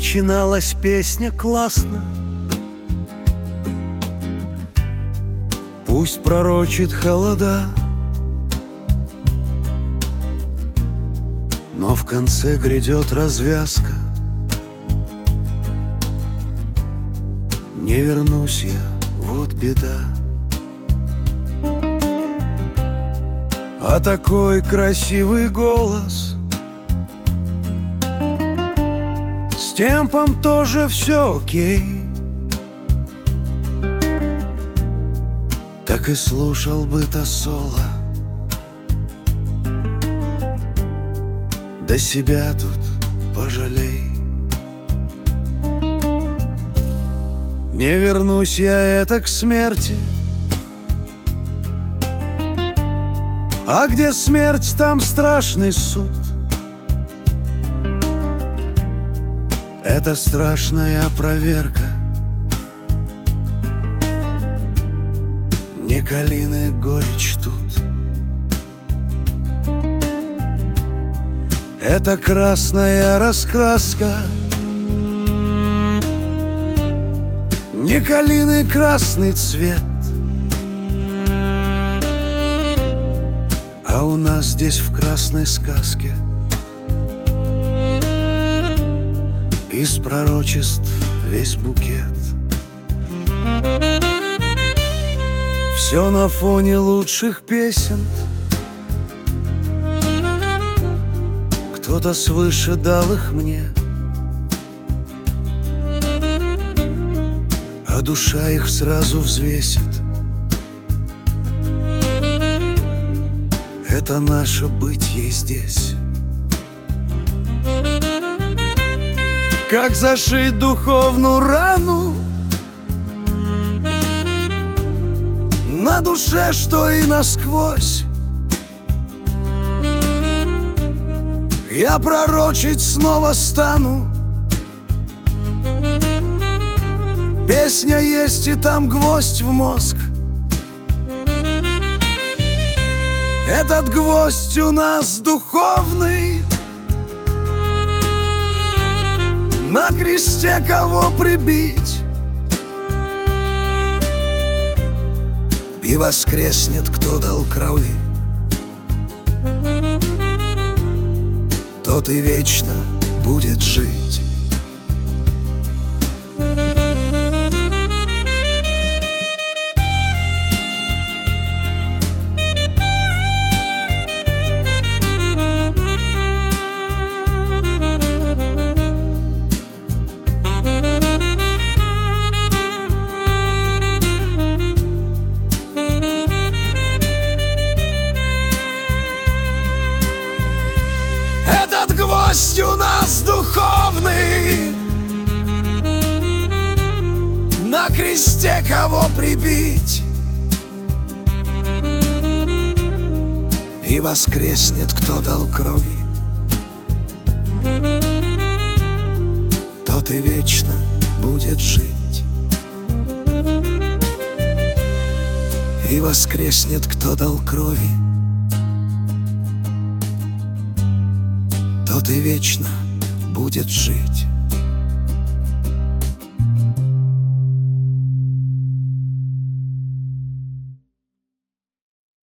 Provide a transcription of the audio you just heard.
начиналась песня классно. Пусть пророчит холода, но в конце грядет развязка. Не вернусь я, вот беда. А такой красивый голос, с темпом тоже все окей. Так и слушал бы то соло, да себя тут пожалей. Не вернусь я это к смерти, а где смерть, там страшный суд. Это страшная проверка. Не калины горечь тут. Это красная раскраска. Не калины красный цвет. А у нас здесь в красной сказке из пророчеств весь букет. Все на фоне лучших песен. Кто-то свыше дал их мне, а душа их сразу взвесит. Это наше бытие здесь. Как зашить духовную рану на душе, что и насквозь. Я пророчить снова стану. Песня есть, и там гвоздь в мозг. Этот гвоздь у нас духовный. На кресте кого прибить, и воскреснет, кто дал крови. Тот и вечно будет жить. Гвоздь у нас духовный. На кресте кого прибить, и воскреснет, кто дал крови. Тот и вечно будет жить. И воскреснет, кто дал крови. Тот и вечно будет жить.